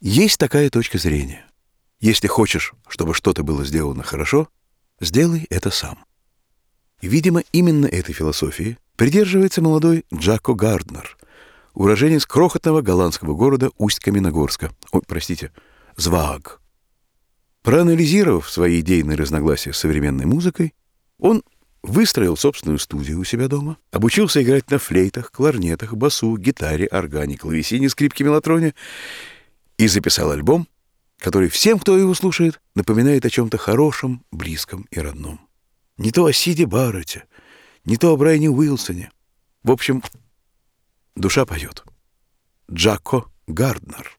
Есть такая точка зрения. Если хочешь, чтобы что-то было сделано хорошо, сделай это сам. И, видимо, именно этой философии придерживается молодой Джако Гарднер, уроженец крохотного голландского города Усть-Каменогорска. Зваг. Проанализировав свои идейные разногласия с современной музыкой, он выстроил собственную студию у себя дома, обучился играть на флейтах, кларнетах, басу, гитаре, органе, клавесине, скрипке, мелатроне и записал альбом, который всем, кто его слушает, напоминает о чем-то хорошем, близком и родном. Не то о Сиде Барретте, не то о Брайане Уилсоне. В общем, душа поет. Джако Гарднер.